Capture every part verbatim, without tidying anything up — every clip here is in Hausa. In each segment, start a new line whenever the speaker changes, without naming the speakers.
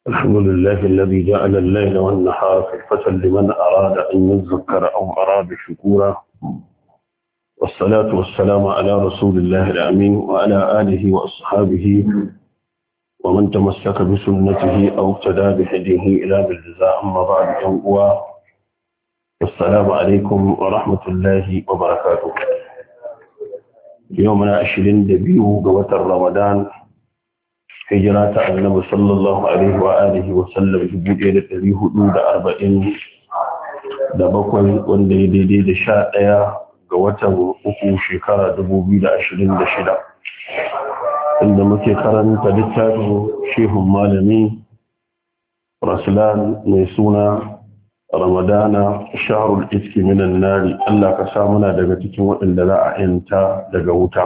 الحمد لله الذي جعل الليل والنهار خلفة لمن أراد أن يذكر أو أراد شكورا، والصلاة والسلام على رسول الله الأمين وعلى آله وأصحابه ومن تمسك بسنته أو اقتدى بهديه إلى بالجزاء. أما بعد، والسلام عليكم ورحمة الله وبركاته. يومنا عشرين دبيو قوة رمضان، hijira ta annabi sallallahu alaihi wa alihi wa sallam dubu ɗaya da ɗari hudu da arba'in da bakwai, wanda ya daidai da sha ɗaya ga watan uku shekara dubu biyu da ashirin da shida, inda muke karanta littafin shehun malami rasulan mai suna ramadana shahrul iski minan nari. Allah ka sa muna daga cikin waɗanda za a yanta daga wuta.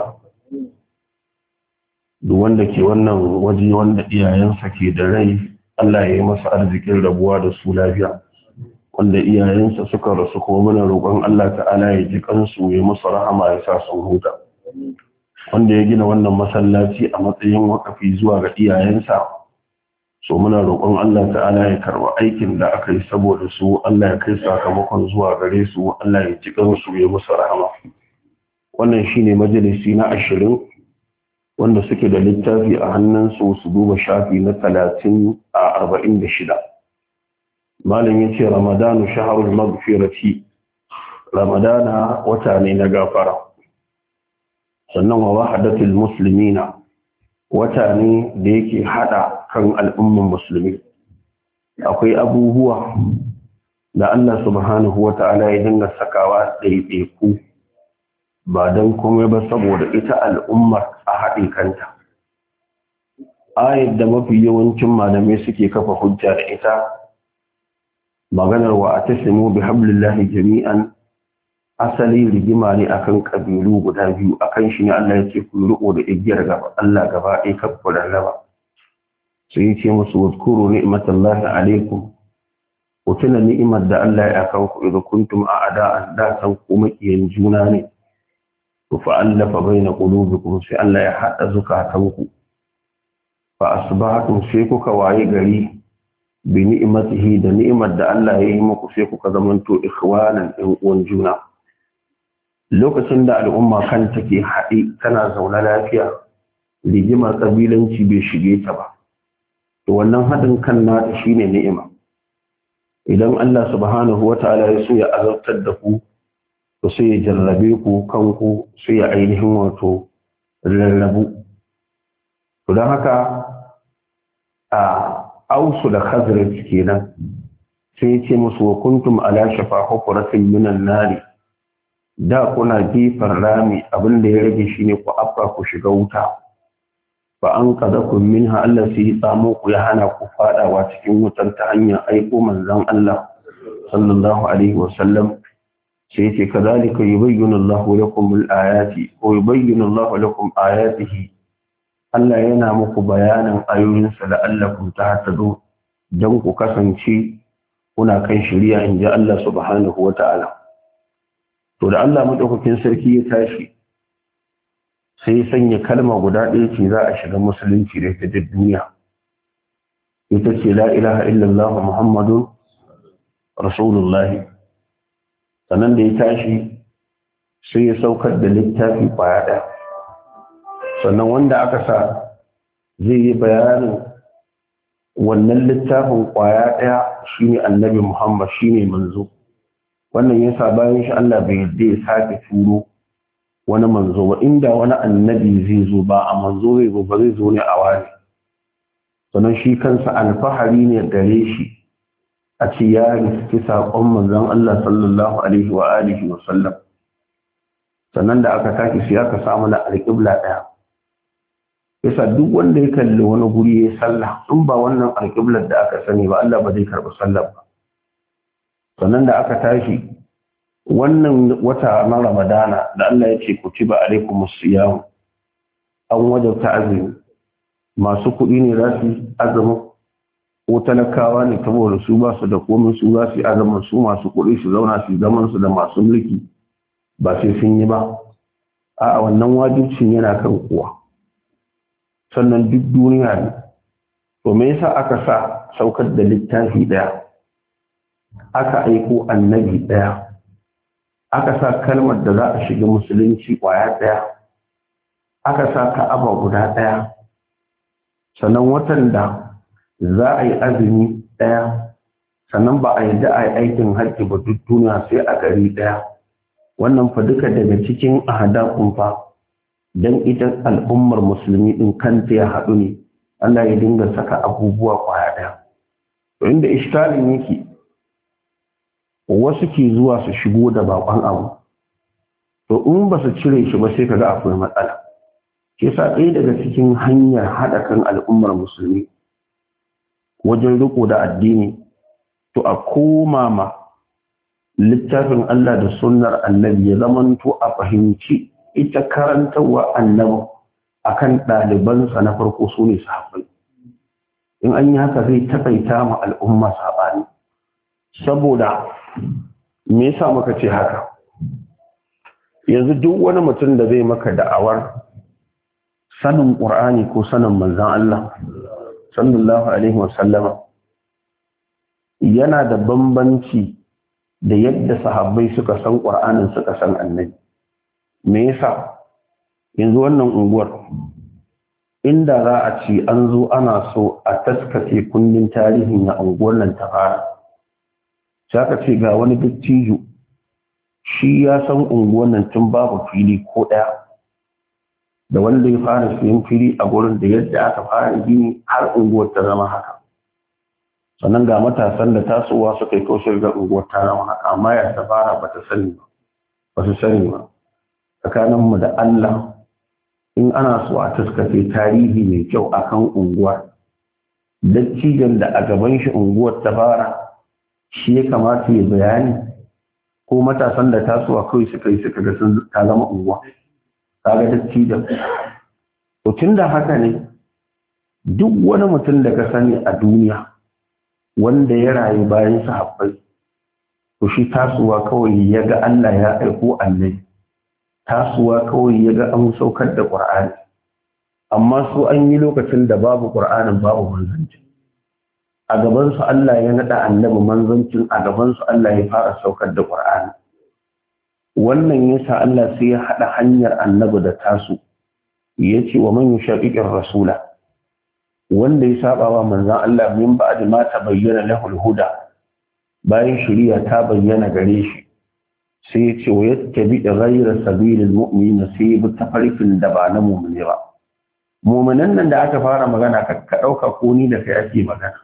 Duk wanda ke wannan waje wanda iyayensa ke da rai, Allah ya yi masa arzikin rabuwa da su lafiya. Wanda iyayensa suka rasu kuma muna roƙon Allah ta'ala ya ji kansu, ya musu rahama, ya sa sun huta. Wanda ya gina wannan masallaci a matsayin wakafi zuwa ga iyayensa, so muna roƙon Allah ta'ala ya karɓi aikin da aka yi saboda su. Allah ya kai sakamakon zuwa gare su. Allah ya ji kansu, ya musu rahama. Wannan shine majalisi na ashirin wanda suke da littafi a hannunsu su duba shafi na talatin a arba'in da shida. Malam ya ce Ramadanu shaharul magfirati, Ramadana wata ne na gafara. Sannan wa wahadatul muslimina, wata ne da yake hada kan al'umman musulmi. Akwai abubuwa da Allah subhanahu wa ta'ala ya dinga sakawa ɗaiɗaiku ba don komai ba saboda ita al'ummar a haɗe kanta. Ayat da mafi yawancin malamai suke kafa hujja da ita, maganar wa a tasimu bi hablillahi jami'an, asali rigima ne akan ƙabilu guda biyu. Akan shi ne Allah ya ce ku riƙo da igiyar gaba Allah gaba ɗaya kakku da raba. Sai ya ce musu wadkuru ni'matallahi alaikum, ku tuna ni'imar da Allah ya kan ku idan kuntum a ada'an, da san ku makiyan juna ne. fa'allafa baina qulubikum, sai Allah ya hada zukatanku, fa asbahtum, sai kuka waye gari bi ni'matihi, da ni'imar da Allah ya yi muku, sai kuka zamanto ikhwanan, ɗan uwan juna. Lokacin da al'umma kanta ke haɗe tana zaune lafiya, rigimar kabilanci bai shige ta ba, to wannan haɗin kan nata shine ni'ima. Idan Allah subhanahu wataala ya so ya azabtar da ku, to sai ya jarrabe ku kanku, sai ya ainihin wato rarrabu. To don haka a ausu da khazraj kenan, sai ya ce musu wa kuntum ala shafa hufratin minan nari, da kuna gefen rami, abinda ya rage shine ku afka ku shiga wuta. Fa an qadakum minha, Allah sai ya tsamo ku, ya hana ku fadawa cikin wutar ta hanyar aiko manzon Allah sallallahu alaihi wasallam. sai ce kazalika yubayyinu Allahu lakum al-ayati wa yubayyinu Allahu lakum ayatihi, Allah yana muku bayanin ayoyinsa la'allakum tahtadun, dan ku kasance kuna kan shari'a, inji Allah subhanahu wata'ala. To da Allah madaukakin sarki ya tashi, sai sanya kalma guda ɗaya ce za a shiga musulunci da ita duniya, ita ce la ilaha illallah muhammadun rasulullahi. Sannan da ya tashi sai ya saukar da littafi kwaya ɗaya, sannan wanda aka sa zai yi bayanin wannan littafin kwaya ɗaya shine annabi Muhammad, shine manzo. Wannan yasa bayan shi Allah bai yadda ya sake turo wani manzo ba. Inda wani annabi zai zo, ba a manzo zai zo ba, zai zo ne a wani. Sannan shi kansa alfahari ne gare shi a ce ya riski saƙon manzon Allah sallallahu alaihi wa alihi wa sallam. Sannan da aka tashi sai aka samu na alƙibla ɗaya. Yasa duk wanda ya kalli wani guri ya sallah, in ba wannan alƙiblar da aka sani ba, Allah ba zai karɓi sallar ba. Sannan da aka tashi wannan wata na Ramadana da Allah ya ce kutiba alaikumus siyam, an wajabta azumi. Masu kuɗi ne za su azumi, ko talakawa ne saboda su ba su da komai, su za su yi azaman. Su masu kuɗi su zauna su zaman su da masu mulki, ba sai sun yi ba. A wannan wajibcin yana kan kowa. Sannan duk duniya ne to me yasa aka sa saukar da littafi daya aka aiko annabi daya aka sa kalmar da za a shiga musulunci kwaya daya aka sa ka'aba guda daya sannan watan da za a yi azumi daya sannan ba a yadda a yi aikin hajji ba duk duniya sai a gari daya wannan fa duka daga cikin ahadakun fa dan ita al'ummar musulmi din kanta ya haɗu ne Allah ya dinga saka abubuwa kwaya daya to inda iskalin yake wasu ke zuwa su shigo da bakon abu to in ba su cire shi ba sai kaga akwai matsala ke sa ɗaya daga cikin hanyar haɗa kan al'ummar musulmi wajen riko da addini to a koma ma littafin Allah da sunnar annabi ya zamanto a fahimci ita karantarwa annabi akan ɗalibansa na farko su ne sahabbai in an yi haka zai takaita ma al'umma saɓani saboda me yasa muka ce haka yanzu duk wani mutum da zai maka da'awar sanin ƙur'ani ko sanin manzan Allah sallallahu alaihi wasallama yana da bambanci da yadda sahabbai suka san ƙur'anin suka san annabi me yasa yanzu wannan unguwar inda za a ce an zo ana so a taskace kundin tarihin na unguwar nan ta fara sai aka ce ga wani dattijo shi ya san unguwar nan tun babu fili ko ɗaya da wanda ya fara siyan fili a gurin da yadda aka fara gini har unguwar ta zama haka sannan ga matasan da tasowa suka yi kausar ga unguwar ta zama haka amma ya ta fara ba ta sani ba ba su sani ba tsakaninmu da Allah in ana so a taskace tarihi mai kyau akan unguwa dattijan da a gaban shi unguwar ta fara shi ya kamata ya bayani ko matasan da tasowa kawai suka yi suka ga sun ta zama unguwa kaga dattijan to tunda haka ne duk wani mutum da ka sani a duniya wanda ya rayu bayan sahabbai to shi tasowa kawai ya ga Allah ya aiko annabi tasowa kawai ya ga an saukar da Qur'ani amma su an yi lokacin da babu Qur'anin babu manzanci a gaban su Allah ya nada annabi manzancin a gaban su Allah ya fara saukar da Qur'ani wannan yasa Allah sai ya hada hanyar annabi da tasu yace wa man yushaqiqir rasula wanda ya saba wa manzon Allah min ba'd ma tabayyana lahu al-huda bayan shari'a ta bayyana gare shi sai ya ce wa yattabi ghayra sabilil mu'minin sai bi tafarkin da ba na mu'mini ba mu'minan nan da aka fara magana ka dauka ko ni da kai ake magana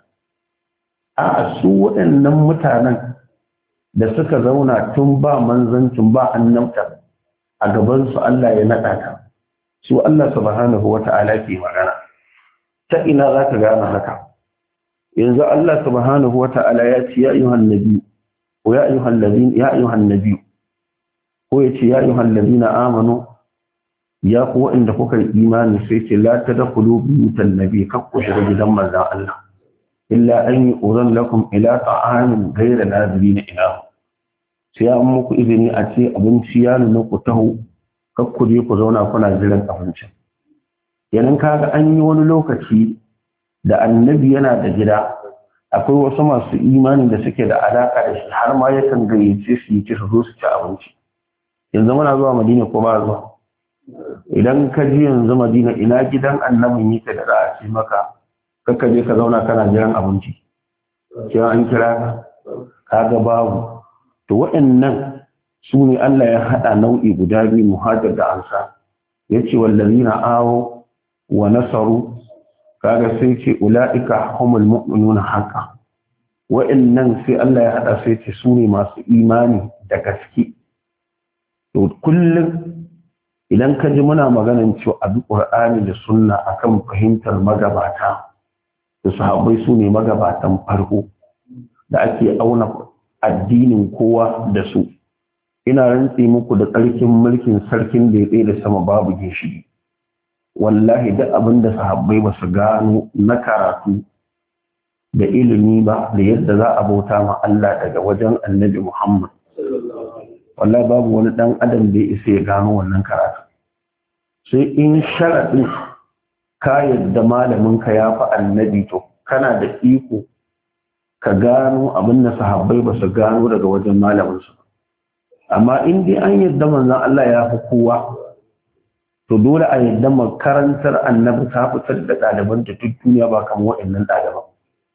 a su waɗannan mutanen da suka zauna tun ba manzancin ba annabta a gaban su Allah ya nada ta su Allah subhanahu wata'ala ke magana ta ina zaka gane haka yanzu Allah subhanahu wata'ala ya ce ya ayyuhan nabi wa ya ayyuhal ladina ya ayyuhan nabi ko ya ce ya ayyuhal ladina amanu ya ku wanda kuka yi imani sai ce la tadkhulu buyutan nabi kakku shiga gidan manzon Allah illa an yu'zan lakum ila ta'amin ghayra nazirin ila sai an muku izini a ce abinci ya nuna ku taho kakku je ku zauna kuna jiran abincin yanin kaga an yi wani lokaci da annabi yana da gida akwai wasu masu imani da suke da alaka da shi har ma yakan gayyace su yi ci su zo su ci abinci yanzu muna zuwa madina ko ba zuwa idan ka ji yanzu madina ina gidan annabin yake da za a ce maka kakka je ka zauna kana jiran abinci sai an kira ka kaga babu to waɗannan su ne Allah ya haɗa nau'i guda biyu muhajir da ansa yace wallazina awo wa nasaru kaga sai ce ula'ika humul mu'minuna haqqan wa'annan sai Allah ya hada sai ce su ne masu imani da gaske to kullum idan ka ji muna maganan cewa abi Qur'ani da sunna akan fahimtar magabata to sahabbai su ne magabatan farko da ake auna addinin kowa da su ina rantsi muku da tsarkin mulkin sarkin da ya tsaye da sama babu ginshiki wallahi duk abin da sahabbai ba su gano na karatu da ilimi ba da yadda za a bauta ma Allah daga wajen annabi Muhammad wallahi babu wani dan adam da ya isa ya gano wannan karatu sai in sharadin ka yadda malamin ka ya fi annabi to kana da iko ka gano abin da sahabbai ba su gano daga wajen malaminsu. Amma in dai an yadda manzon Allah ya fi kowa, to dole a yadda makarantar annabi ta fitar da ɗaliban da duk duniya ba kamar waɗannan ɗaliban.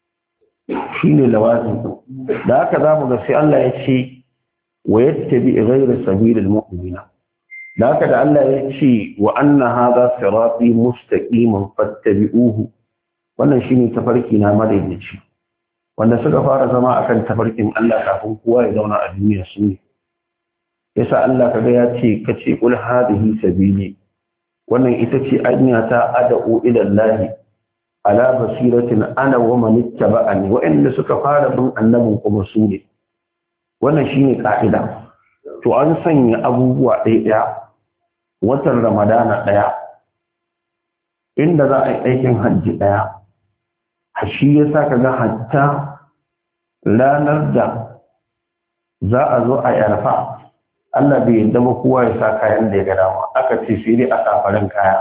Shi ne lawazin ɗin. Da haka za mu ga sai Allah ya ce wa yattabi ghayra sabilil mu'minina. Da haka da Allah ya ce wa anna hadha sirati mustaqiman fattabi'uhu, wannan shine tafarki na madaidaici. Wanda suka fara zama akan tafarkin Allah kafin kowa ya zauna a duniya su ne. Yasa Allah kaga ya ce kace qul hadhihi sabili, wannan ita ce anya ta ad'u ila Allah ala basiratin ana wa man ittaba'ani, wa'anda suka fara bin annabin kuma su ne. Wannan shine ka'ida. To an sanya abubuwa ɗaya ɗaya, watan Ramadana ɗaya, inda za a yi aikin hajji ɗaya. Shi yasa kaga hatta ranar da za a zo a yarfa, Allah bai yadda ba kowa ya sa kayan da ya ga dama, aka ce sai dai a safarin kaya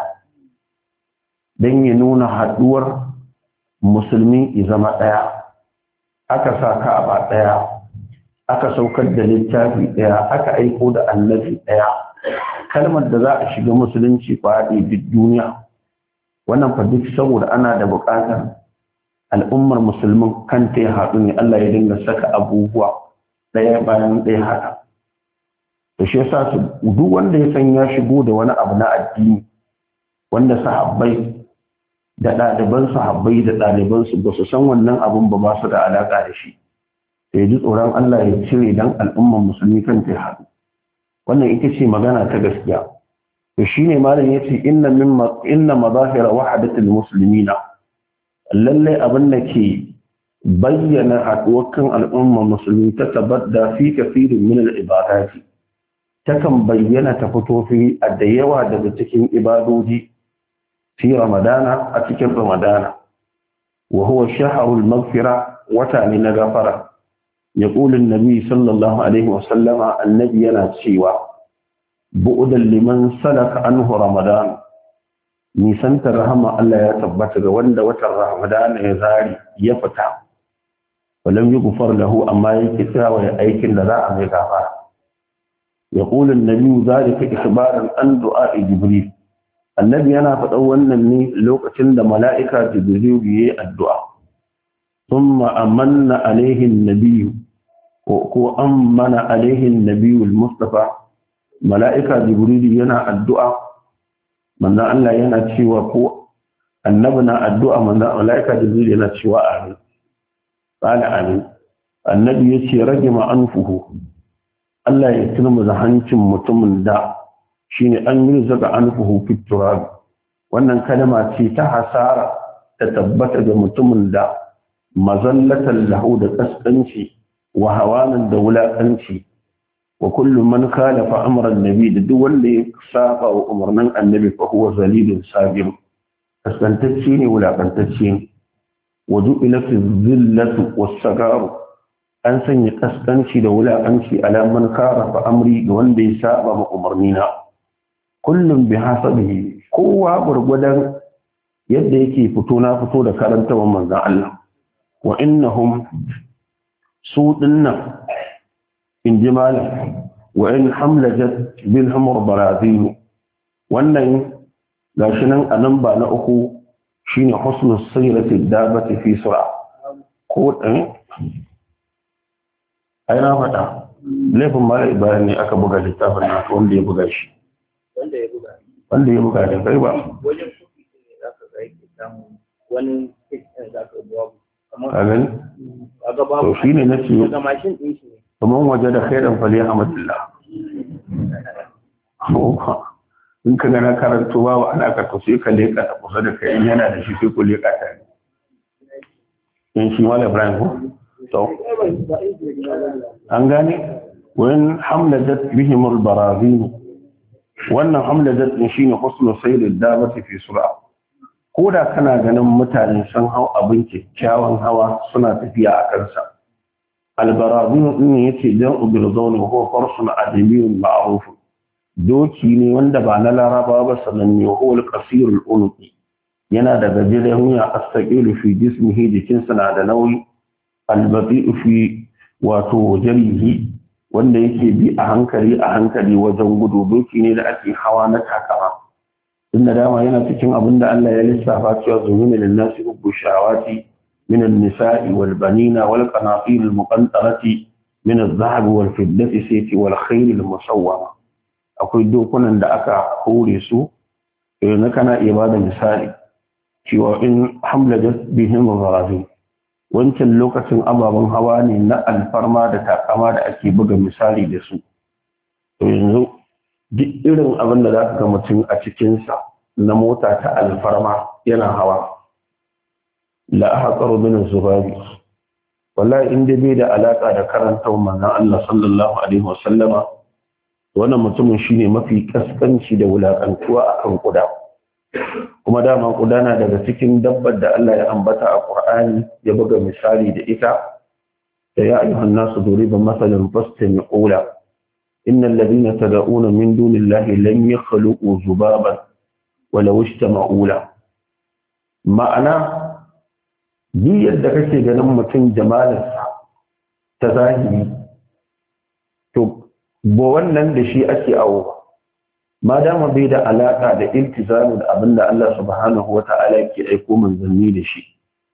don ya nuna haɗuwar musulmi ya zama ɗaya. Aka sa ka'aba ɗaya, aka saukar da littafi ɗaya, aka aiko da annabi ɗaya. Kalmar da za a shiga musulunci faɗi duk duniya, wannan fa duk saboda ana da buƙatar al'ummar musulmin kanta ya haɗu ne. Allah ya dinga saka abubuwa ɗaya bayan ɗaya haka. Da shi yasa su duk wanda ya san ya shigo da wani abu na addini wanda sahabbai da ɗaliban sahabbai da ɗaliban su ba su san wannan abun ba, ba su da alaƙa da shi, sai ji tsoron Allah ya cire dan al'ummar musulmi kan ta haɗu. Wannan ita ce magana ta gaskiya. To shine malam yace inna mimma inna madahira wahdatil muslimina, lalle abin da ke bayyana haɗuwar kan al'ummar musulmi ta tabadda fi kafirin min al-ibadati, takan bayyana ta fito fi a da yawa daga cikin ibadoji fi ramadana, a cikin ramadana. Wa huwa shahrul maghfira, wata ne na gafara. Yaqulu an-nabi sallallahu alaihi wa sallama, annabi yana cewa bu'udan liman salaka anhu ramadan, nisantar rahama Allah ya tabbata ga wanda watan ramadan ya zari ya fita, walam yughfar lahu, amma yake tsawa ya aikin da za a mai gafara. يقول النبي ذلك إخبارا عن دعاء جبريل. النبي أنا فتأولني لو كتند ملائكة جبريل بيه الدعاء. ثم أمن عليه النبي وأمن عليه النبي المصطفى، ملائكة جبريل ينا الدعاء من ذا الله ينا تشوى قوة النبنا الدعاء من ذا ملائكة جبريل ينا تشوى آمين. قال آمين. النبي يشي رجم أنفه، Allah ya turmuza hancin mutumin da shi ne an yi zaga an fuhu fiturabi. Wannan kalma ce ta hasara ta tabbata ga mutumin da mazallatan lahu da kaskanci wa hawanan da wulakanci, wa kullum man khalafa amran nabi, da duk wanda ya saba wa umarnin annabi fa huwa zalilun sabir, kaskantacce ne wulakantacce ne. Wa du'ila fi zillatu was-sagaru, an sanya kaskanci da wulakanci alaman karafa amri ga wanda ya saba ma umarnina. Kullum bi hasabihi, kowa gurgudan yadda yake fito na fito da karantawa manzon Allah. Wa innahum su dinnan in ji malam, wa in hamlajat bil hamr barazil, wannan gashi nan a nan ba na uku shine husnul sayrati dabati fi sur'a. Ko dan ai na faɗa laifin mara ibrahim ne aka buga littafin na wanda ya buga shi wanda ya buga wanda ya buga da kai ba wajen kuɗi ne za ka ga yake samu wani kitin za ka buwa kamar a gani a gaba to shine na ce daga mashin din shi ne kamar waje da khairan fali ahmadullah in ka ga na karanto ba ana ka to sai ka leka ta kusa da kai yana da shi sai ku leka ta in shi wala ibrahim ko to an gane wayan hamladat bihim albarazin, wannan hamladat din shine husnu sayr ad-dabati fi sur'a. Koda kana ganin mutane sun hau abin kyakkyawan hawa suna tafiya a kansa, albarazin din yace dan ubirzawn huwa farsun adamiyun ma'ruf, doki ne wanda ba na laraba ba sananne, huwa al-qasir al-unuqi, yana da gajeren wuya astaqilu fi jismihi jikinsa na da nauyi albati'u fi wato jarihi wanda yake bi a hankali a hankali wajen gudu doki ne da ake hawa na takama inda dama yana cikin abin da Allah ya lissafa cewa zumina lin nasi hubbu shawati min an-nisa'i wal banina wal qanatir al muqantarati min adh-dhahab wal fiddati sayti wal khayl al musawwama akwai dokunan da aka hore su na kana iya bada misali cewa in hamlajat bihim gharazin wancan lokacin ababen hawa ne na alfarma da takama da ake buga misali da su to yanzu duk irin abin da za ka ga mutum a cikinsa na mota ta alfarma yana hawa la ahqaru min zubabi wallahi inda bai da alaka da karanta manzon Allah sallallahu alaihi wasallama wannan mutumin shine mafi kaskanci da wulakantuwa akan kuda kuma dama kuda na daga cikin dabbar da Allah ya ambata a Qur'ani ya buga misali da ita da ya ayyuhan nasu duriba masalan fastami'u la innal ladina tad'una min dunillahi lan yakhluqu zubaban walau ishtama'u la ma'ana bi yadda kake ganin mutum jamalarsa ta zahiri to bo wannan da shi ake awo ba ma dama bai da alaka da iltizamu da abinda Allah subhanahu wata'ala yake aiko manzanni da shi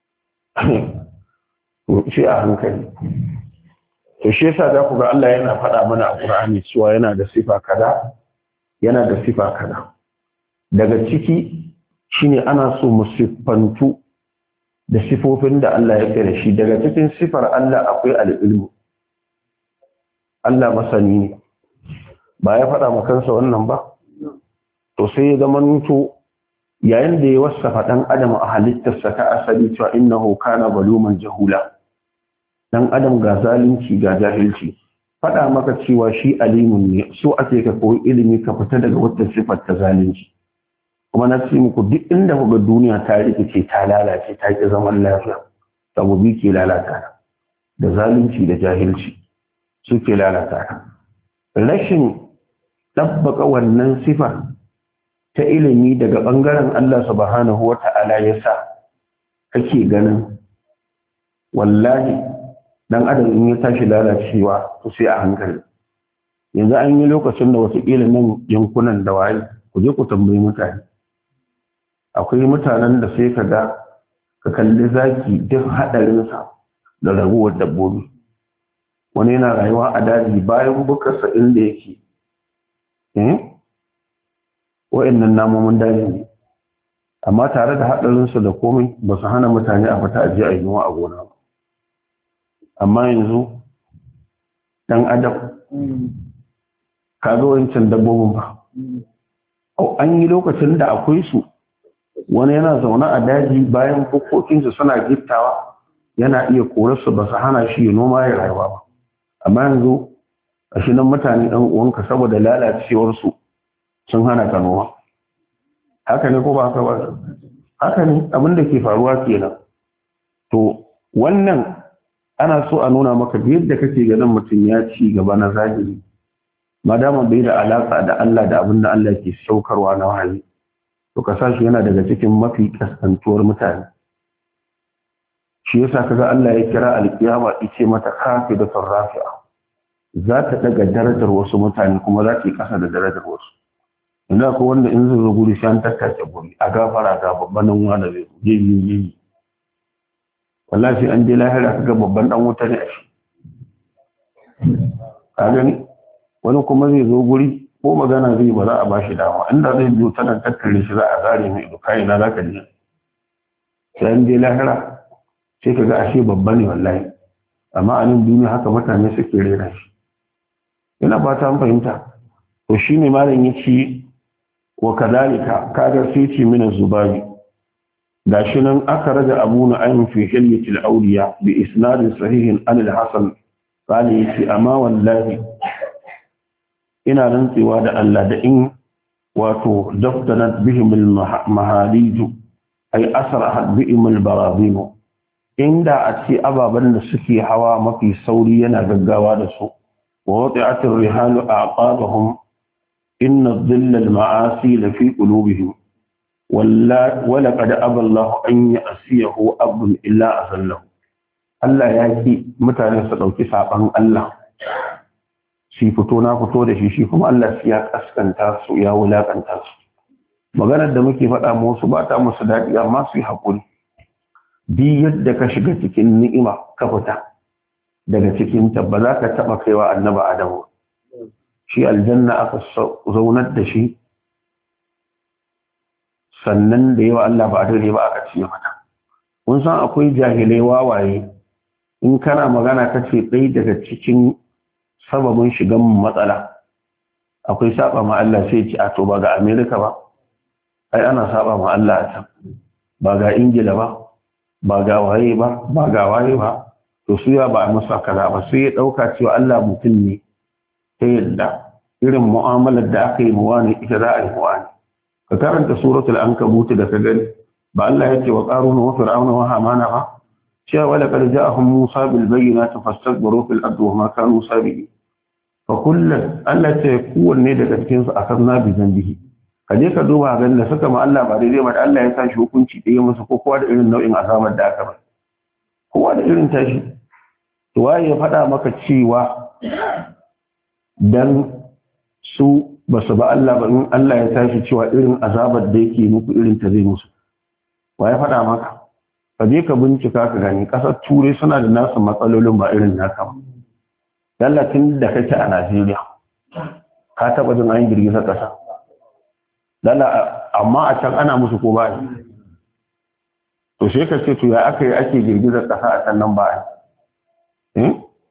to shi a hankali to shi yasa za ku ga Allah yana faɗa mana a Qur'ani cewa yana da sifa kaza yana da sifa kaza daga ciki shine ana so mu siffantu da sifofin da Allah ya kira shi daga cikin sifar Allah akwai al-ilmu Allah masani ne ba ya faɗa maka kansa wannan ba to sai ya zama nuto yayin da ya wasafa dan adam a halittarsa ta asali cewa innahu kana zaluman jahula dan adam ga zalunci ga jahilci faɗa maka cewa shi alimun ne so ake ka koyi ilimi ka fita daga wata sifar ta zalunci kuma na ce muku duk inda kuga duniya ta rikice ta lalace ta ki zaman lafiya abu bi ke lalata da zalunci da jahilci suke lalata rashin ɗabbaka wannan sifa ta ilimi daga ɓangaren Allah subhanahu wa ta'ala ya sa kake ganin wallahi dan adam in ya tashi lalacewa to sai a hankali yanzu an yi lokacin da watakila nan yankunan da waye ku je ku tambayi mutane akwai mutanen da sai ka ga ka kalli zaki duk haɗarinsa da raguwar dabbobi wani yana rayuwa a daji bayan bukarsa inda yake wa'annan namomin daji ne amma tare da haɗarinsu da komai ba su hana mutane a fita ajiye a yiwuwa a gona ba amma yanzu ɗan adam ka zo wancan dabbobin ba an yi lokacin da akwai su wani yana zaune a daji bayan bukokinsu suna gittawa yana iya korarsu ba su hana shi ya noma ya rayuwa ba amma yanzu a shi nan mutane ɗan uwanka saboda lalacewarsu sun hana ka noma haka ne ko ba haka ba haka ne abin da ke faruwa kenan to wannan ana so a nuna maka yadda kake ganin mutum ya ci gaba na zahiri madama bai da alaka da Allah da abin da Allah ke saukarwa na wahayi to ka sashi yana daga cikin mafi kaskantuwar mutane shi yasa kaga Allah ya kira alkiyama ice mata kafidatur rafi'a za ta daga darajar wasu mutane kuma za ta yi kasa da darajar wasu inda ko wanda in zai zo guri shan tattace guri a gafara ga babban nan wanda zai je yi yi wallahi an je lahira kaga babban dan wuta ne a shi ka gani wani kuma zai zo guri ko magana zai ba za a bashi dama inda zai biyo tana tattare shi za a zare mai ido kai na zaka je sai an je lahira sai kaga ashe babba ne wallahi amma a nan duniya haka mutane suke rera shi yana ba ta fahimta to shine malam yace wa kadalika kaga sai ce min zubabi gashi nan aka raja abu nu'aym fi hilyat al-awliya bi isnad sahih an al-hasan qala yace amma wallahi ina rantsewa da Allah da in wato daftanat bihim al-mahalij ay asrahat bihim al-barabin inda a ce ababen da suke hawa mafi sauri yana gaggawa da su wa wati'atir rihalu aqabahum inna dhilla al-ma'asi la fi qulubihim walla wala qad aballahu an ya'siyahu abun illa azallahu Allah ya ki mutane su dauki saban Allah shi fito na fito da shi shi kuma Allah ya kaskanta su ya wulakanta su maganar da muke faɗa musu ba ta musu daɗi amma su yi haƙuri bi yadda ka shiga cikin ni'ima ka fita daga cikin ta ba za ka taɓa kaiwa annaba Adamu shi aljanna aka zaunar da shi sannan da yawa Allah ba dare ba aka ce mata kun san akwai jahilai wawaye in kana magana ka ce ɗaya daga cikin sababin shigan matsala akwai saba ma Allah sai ce a to ba ga Amerika ba ai ana saba ma Allah a can ba ga Ingila ba ba ga waye ba ba ga waye ba to su ya ba a musa kaza ba sai ya dauka cewa Allah mutum ne ta yadda irin mu'amalar da aka yi muwani ita za a yi muwani ka karanta suratul ankabut da ka gani ba Allah yake wa qaruna wa fir'auna wa hamana ba cewa wala qad ja'ahum musa bil bayyinati fastakbaru fil ardi wa ma kanu sabiqin fa kullan Allah ta kowanne daga cikin su akan bi zambihi ka je ka duba ganin da suka ma Allah ba daidai ba da Allah ya tashi hukunci ɗaya musu ko kowa da irin nau'in azabar da aka ba kowa da irin tashi to waye ya faɗa maka cewa dan su ba su ba Allah ba in Allah ya tashi cewa irin azabar da yake muku irin ta zai musu waye faɗa maka ka je ka bincika ka gani ƙasar turai suna da nasu matsalolin ba irin naka ba tun da kake a Najeriya ka taɓa jin an girgizar ƙasa lala amma a can ana musu ko ba to sai ka ce to ya aka yi ake girgizar ƙasa a can nan ba eh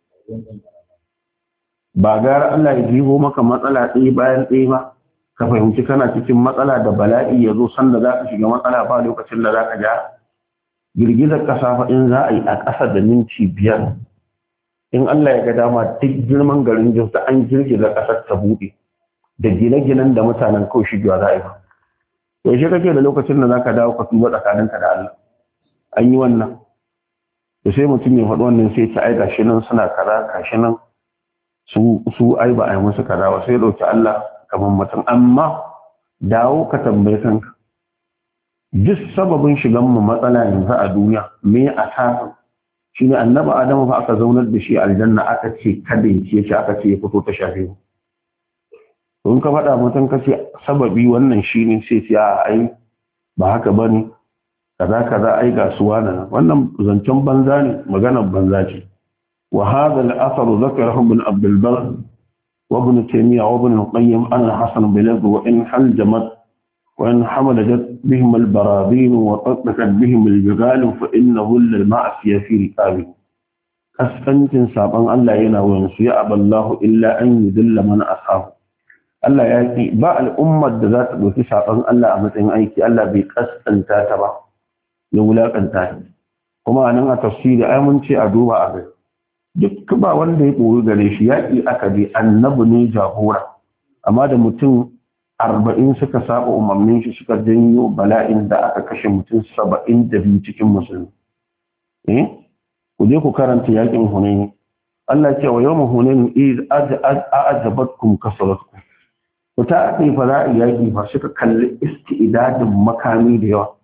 ba gara Allah ya jiho maka matsala ɗaya bayan ɗaya ba ka fahimci kana cikin matsala da bala'i ya zo sanda za ka shiga matsala ba lokacin da za ka ja girgizar ƙasa fa in za a yi a ƙasa da minti biyar in Allah ya ga dama duk girman garin Jos da an girgiza ƙasar ta buɗe da gine-ginen da mutanen kawai shigewa za a yi ba. Yaushe kake da lokacin da za ka dawo ka tuba tsakaninka da Allah. An yi wannan. Da sai mutum ya faɗi wannan sai ta ai gashi nan suna kaza gashi nan su su ai ba a yi musu kaza ba sai ɗauki Allah kamar mutum amma dawo ka tambaye kanka. Duk sababin shigan mu matsala yanzu a duniya me a sa shi ne annabi Adamu fa aka zaunar da shi aljanna aka ce kada ya ce shi aka ce ya fito ta shafe mu. Don ka faɗa mutum ka ce sababi wannan shi ne sai ce a ai ba haka ba ne kaza kaza ai ga suwa nan wannan zancen banza ne maganar banza ce wa hadha al-athar zakarahu ibn abd al-barr wa ibn taymiyyah wa ibn al-qayyim an hasan bilad wa in haljamat wa in hamalajat bihim al-baradin wa tatlakat bihim al-jibal fa innahu lil-ma'siyah fi riqabi kaskancin saban Allah yana wayan su ya aballahu illa an yudilla man asahu Allah ya ƙi ba al'ummar da za ta ɗauki saƙon Allah a matsayin aiki, Allah bai ƙasƙanta ta ba, ya wulaƙanta ta. Kuma a nan a tafsiri, ai mun ce a duba a gari. Duk ba wanda ya ɓoyi gare shi yaƙi aka bi annabi ne jagora, amma da mutum arba'in suka saba umarnin shi suka janyo bala'in da aka kashe mutum saba'in da biyu cikin musulmi. Eh? Ku je ku karanta yaƙin Hunayn. Allah ce wa yawma Hunayn iz a'jabatkum kasratkum. Wata ake fa za a yaƙi ba suka kalli isti'idadin makami da yawa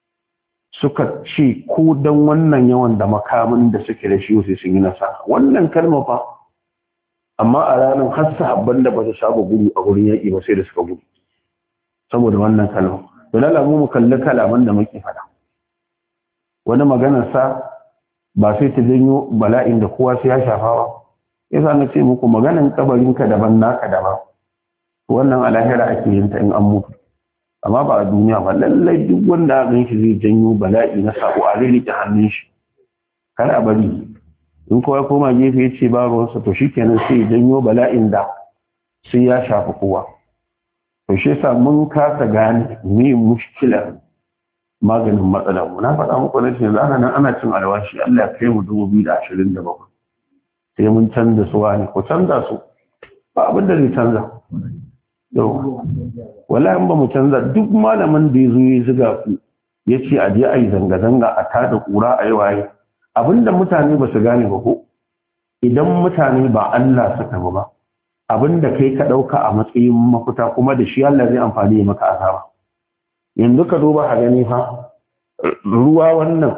suka ce ko don wannan yawan da makamin da suke da shi sai sun yi nasara wannan kalma fa amma a ranar har sahabban da ba su saba gudu a gurin yaƙi ba sai da suka gudu saboda wannan kalma don Allah mu kalli kalaman da muke faɗa wani maganar sa ba sai ta janyo bala'in da kowa sai ya shafa ba yasa na ce muku maganar kabarinka daban naka daban wannan alahira ake yin ta in an mutu amma ba a duniya ba lallai duk wanda a gan shi zai janyo bala'i na sako a zai rike hannun shi kar a bari in kowa koma gefe ya ce ba ruwansa to shikenan sai janyo bala'in da sai ya shafi kowa to shi yasa mun kasa gane me mushkilar maganin matsalar mu na faɗa muku na ce zana nan ana cin alwashi Allah ya kai mu dubu biyu da ashirin da bakwai sai mun canza su wani ko canza su ba abin da zai canza yau wala in ba mu canza duk malamin da ya zo ya ziga ku ya ce a je a yi zanga-zanga a tada kura a yi waye abinda mutane ba su gane ba ko idan mutane ba Allah suka ba abinda kai ka ɗauka a matsayin mafita kuma da shi Allah zai amfani ya maka azaba yanzu ka duba a gani fa ruwa wannan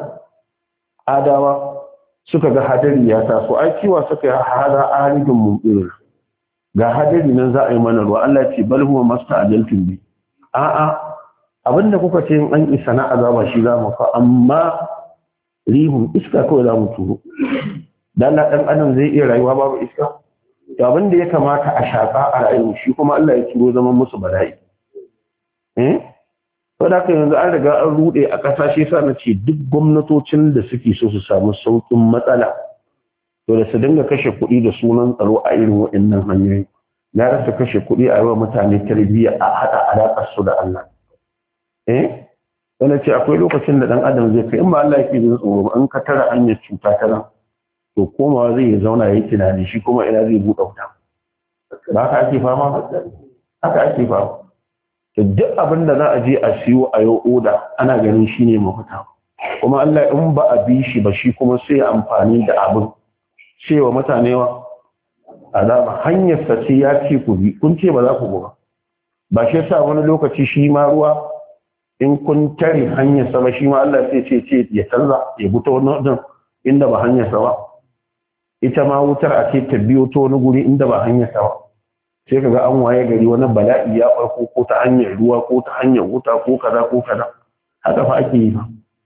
adawa suka ga hadari ya taso ai kiwa suka yi hada aridun mumtir ga hadari nan za a yi mana ruwa Allah ce bal huwa masta'ajaltum bi a'a abinda kuka ce in an isa na azaba shi za mu fa amma rihun iska kawai za mu turo dan dan adam zai iya rayuwa babu iska to abinda ya kamata a shaka a rayuwa shi kuma Allah ya turo zaman musu bala'i eh to da kan yanzu an riga an rude a kasashe sa na ce duk gwamnatocin da suke so su samu saukin matsala to da su dinga kashe kuɗi da sunan tsaro a irin waɗannan hanyoyi ya rasa kashe kuɗi a yawa mutane tarbiyya a haɗa alaƙar su da Allah eh wanda ce akwai lokacin da ɗan adam zai kai in ba Allah yake jin tsoro in ka tara hanyar cuta ta nan to komawa zai ya zauna ya yi tunani shi kuma ina zai buɗe wuta ba haka ake fama haka ake fama to duk abin da za a je a siyo a yau oda ana ganin shi ne mafita kuma Allah in ba a bi shi ba shi kuma sai ya amfani da abin cewa mutane wa azaba hanyar sa ce ya ce ku bi kun ce ba za ku ba ba shi yasa wani lokaci shi ma ruwa in kun tare hanyar sa ba shi ma Allah sai ce ce ya canza ya buta wannan inda ba hanyar sa ba ita ma wutar a ce ta biyo ta wani guri inda ba hanyar sa ba sai kaga an waye gari wani bala'i ya farko ko ta hanyar ruwa ko ta hanyar wuta ko kaza ko kaza haka fa ake yi ba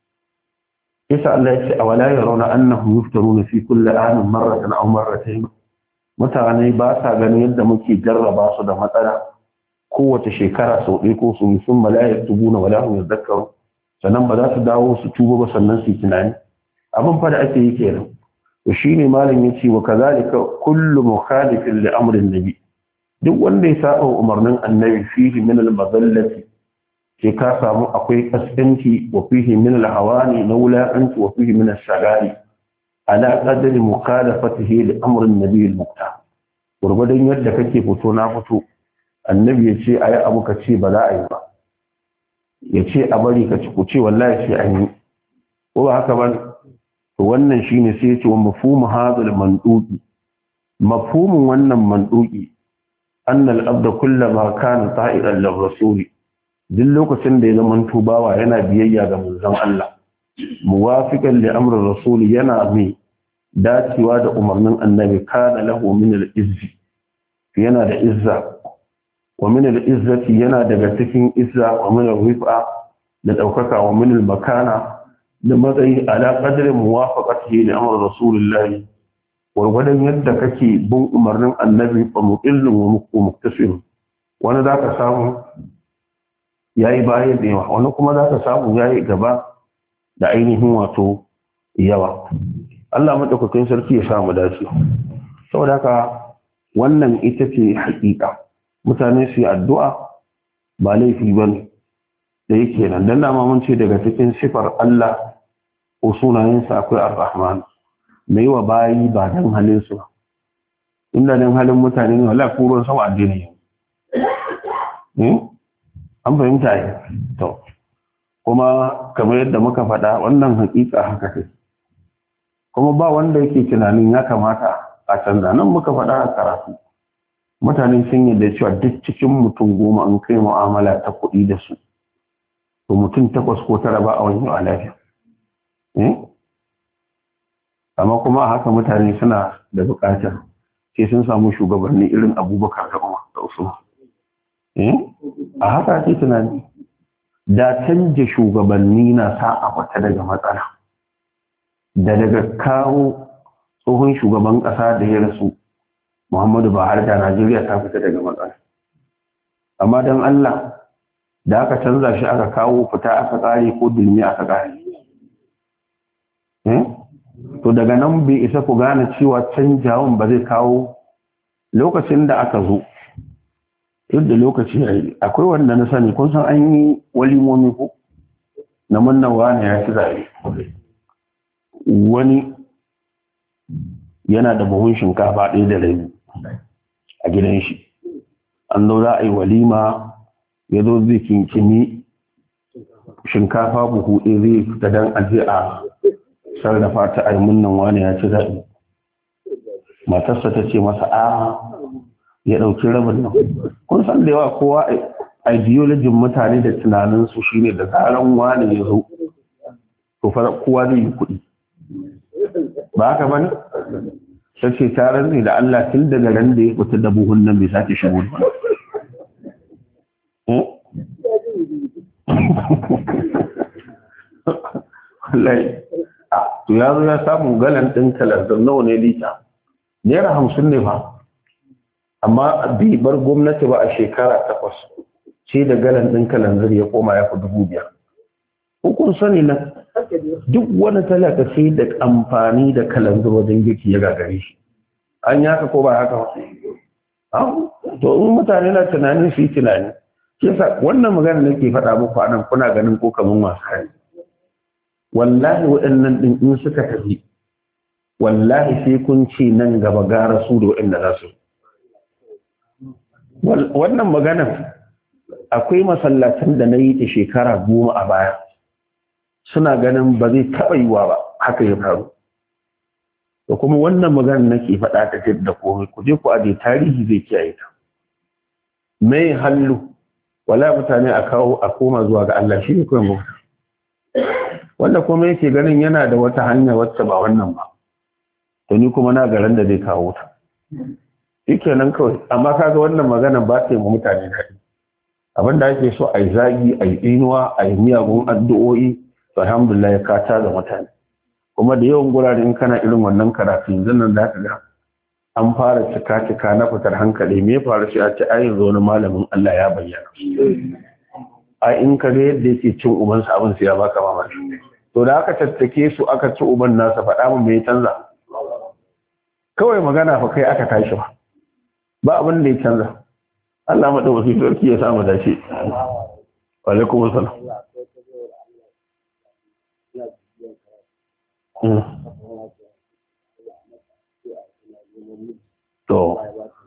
yasa Allah ya ce awala yarawna annahum yuftaruna fi kulli amin marratan aw marratayn mutane ba sa ganin yadda muke jarraba su da matsala kowace shekara sau ɗaya ko su sun malayar tubuna wala hum yadhakkaru sannan ba za su dawo su tuba ba sannan su tunani abin fa da ake yi kenan to shine malam yace wa kazalika kullu mukhalifin li amrin nabi duk wanda ya saba umarnin annabi fihi min al-madallati ke ka samu akwai kaskanci wa fihi min al-hawani na wula'anci wa fihi min al-shagari ala qadri mukhalafatihi li amrin nabi al-muqta gurgudan yadda kake fito na fito annabi ya ce ayi abu ka ce ba za a yi ba ya ce a bari ka ci ku ce wallahi sai an yi ko ba haka ba to wannan shine sai ya ce wa mafhumu hadal manduqi mafhumin wannan manduqi anna al-abda kullama kana ta'iran lir-rasuli duk lokacin da ya zama tubawa yana biyayya ga manzon Allah muwafiqan li amri rasul yana mai dacewa da umarnin annabi kana lahu min al-izzi yana da izza wa min al-izzati yana daga cikin izza wa min al-rifa da daukaka wa min al-makana da matsayi ala qadri muwafaqatihi li amri rasulillah wargwadon yadda kake bin umarnin annabi fa muqillun wa muktasir wani zaka samu yayi baya da yawa wani kuma zaka samu yayi gaba da ainihin wato yawa Allah madaukakin sarki ya samu dace saboda haka wannan ita ce hakika mutane su yi addu'a ba laifi bane da yake nan dan dama mun ce daga cikin sifar Allah ko sunayensa akwai ar-rahman mai wa bayi ba dan halin su inda dan halin mutane ne wallahi ko ruwan sama addini ne an fahimta yi to kuma kamar yadda muka faɗa wannan hakika haka ce kuma ba wanda yake tunanin ya kamata a canza nan muka faɗa a karatu mutane sun yi da cewa duk cikin mutum goma an kai mu'amala ta kuɗi da su to mutum takwas ko tara ba a wani a lafiya amma kuma a haka mutane suna da buƙatar sai sun samu shugabanni irin abubakar da umar da usman a haka ake tunani da canja shugabanni na sa a fata daga matsala da daga kawo tsohon shugaban ƙasa da ya rasu muhammadu buhari da najeriya ta fita daga matsala amma don allah da aka canza shi aka kawo fita aka ƙare ko dulmi aka ƙare to daga nan bai isa ku gane cewa canjawan ba zai kawo lokacin da aka zo yadda lokaci ya yi akwai wanda na sani kun san an yi walimomi ko na munnan wani ya ci zaɓe wani yana da buhun shinkafa ɗaya da rabi a gidan shi an zo za a yi walima ya zo zai kinkini shinkafa buhu ɗaya zai fita don aje a sarrafa ta a yi munnan wani ya ci zaɓe matarsa ta ce masa a ya ɗauki rabin nan kun san da yawa kowa ideologin mutane da tunaninsu shine da zaran wani ya zo to fa kowa zai yi kuɗi ba haka bane sai ce tarar ne da Allah tun daga ran da ya fita da buhun nan bai sake shigo ba wallahi to ya zo ya samu galan ɗin kalanzar nawa ne lita naira hamsin ne ba amma bai bar gwamnati ba a shekara takwas sai da galan ɗin kalanzar ya koma ya fi dubu biyar hukun sani nan duk wani talaka sai da amfani da kalanzar wajen girki ya gagare shi an yaka ko ba haka ba to in mutane na tunanin su yi tunani yasa wannan magana nake faɗa muku anan kuna ganin ko kaman wasu hali wallahi waɗannan ɗin in suka tafi wallahi sai kun ce nan gaba gara su da waɗanda za su wannan maganar akwai masallatan da na yi ta shekara goma a baya suna ganin ba zai taɓa yiwa ba haka ya faru da kuma wannan maganar nake faɗa ta da komai ku je ku aje tarihi zai kiyaye ta mai hallu wala mutane a kawo a koma zuwa ga Allah shi ne kawai mafita wanda kuma yake ganin yana da wata hanya wacce ba wannan ba to ni kuma na garan da zai kawo ta yake nan kawai amma kaga wannan magana ba ta yi mu mutane daɗi abinda ake so a yi zagi a yi inuwa a yi miyagun addu'o'i to alhamdulillah ya kata da mutane kuma da yawan gurare in kana irin wannan karatu yanzu nan za ka ga an fara cika cika na fitar hankali me faru shi a ce ayin zo wani malamin Allah ya bayyana a in ka ga yadda yake cin ubansa abin sai ya baka mamaki to da aka tattake su aka ci uban nasa faɗa mu me canza kawai magana fa kai aka tashi ba ba abin da ya canza Allah madaukakin sarki ya samu dace wa alaikum assalam to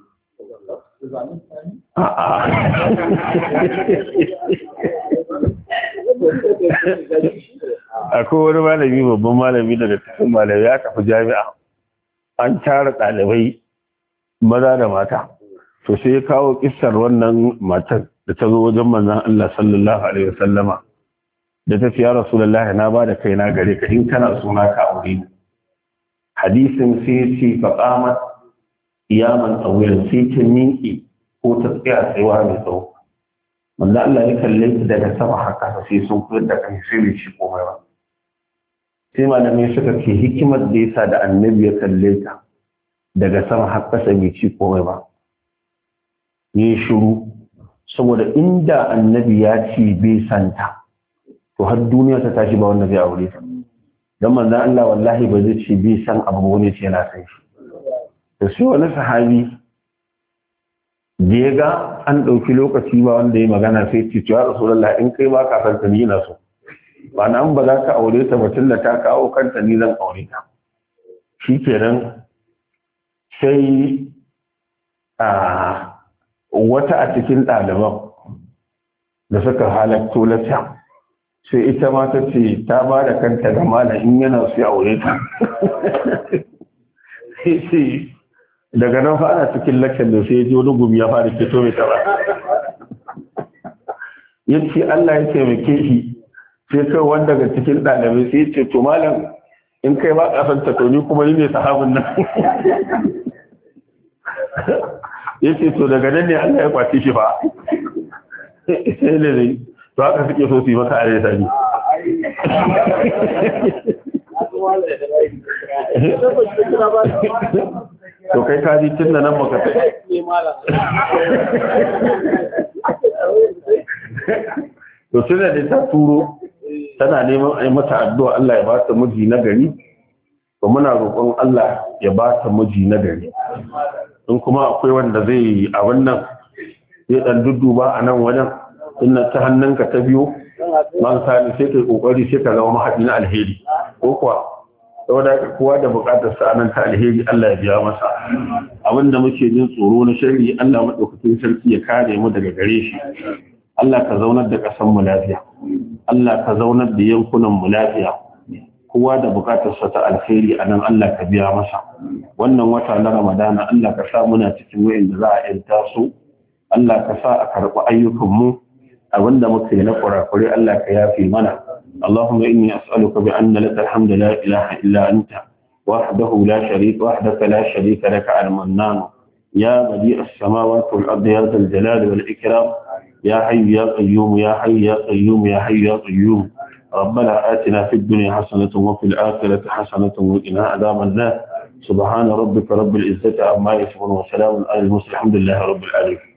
akwai wani malami babban malami daga cikin malami ya tafi jami'a an tara ɗalibai maza da mata to sai ya kawo kissar wannan matar da ta zo wajen manzon Allah sallallahu alaihi wasallama da ta ce ya rasulullahi na ba da kaina gare ka in kana suna ka aure ni hadisin sai ce fa qamat iyaman tsawiyan sai ta minki ko ta tsaya tsayawa mai tsawo manzon Allah ya kalle ta daga sama haka sai sun kula da kai sai bai ci komai ba sai malamai suka ce hikimar da yasa da annabi ya kalle ta daga sama har kasa bai ci komai ba yi shiru saboda inda annabi ya ce bai santa to har duniya ta tashi ba wanda zai aure ta dan manzon Allah wallahi ba zai ce bai san abu wani ce yana san shi to sai wani sahabi da ya ga an ɗauki lokaci ba wanda ya magana sai ce ya rasulullah in kai ba ka san ta ni na so ba nan ba za ka aure ta batun da ta kawo kanta ni zan aure ta shi kenan sai a wata a cikin ɗaliban da suka halatto lata sai ita ma ta ce ta ba da kanta ga malam in yana su aure ta daga nan fa ana cikin lakcan da sai ya ji wani gumi ya fara fito mai taba ya ce Allah ya taimake shi sai kai wanda daga cikin ɗalibai sai ya ce to malam in kai ba kasanta to ni kuma ni ne sahabin nan ya ce to daga nan ne Allah ya kwace shi fa sai ne dai to haka suke so su yi maka a rai sani to kai ka ji tun da nan maka ta to tun da ta turo tana neman a yi mata addu'a Allah ya ba ta miji na gari to muna roƙon Allah ya ba ta miji na gari in kuma akwai wanda zai a wannan zai dan dudduba a nan wajen inna ta hannunka ta biyo man sani sai kai kokari sai ka zama mahaɗi na alheri ko kuwa saboda kowa da bukatar sa nan ta alheri Allah ya biya masa abinda muke jin tsoro na sharri Allah madaukakin sarki ya kare mu daga gare shi Allah ka zaunar da ƙasar mu lafiya Allah ka zaunar da yankunan mu lafiya kowa da bukatar sa ta alheri anan Allah ka biya masa wannan wata na Ramadana Allah ka sa muna cikin wayanda za a yanta su Allah ka sa a karɓi ayyukan mu abinda muke na kurakure Allah ka yafe mana Allahumma inni as'aluka bi anna laka alhamdu la ilaha illa anta wahdahu la sharika wahdaka la sharika laka al-mannan ya badi as-samawati wal ardi ya dhal jalali wal ikram ya hayyu ya qayyum ya hayyu ya qayyum ya hayyu ya qayyum ربنا آتنا في الدنيا حسنة وفي الآخرة حسنة وقنا عذاب النار سبحان ربك رب العزة عما يصفون وسلام على المرسلين الحمد لله رب العالمين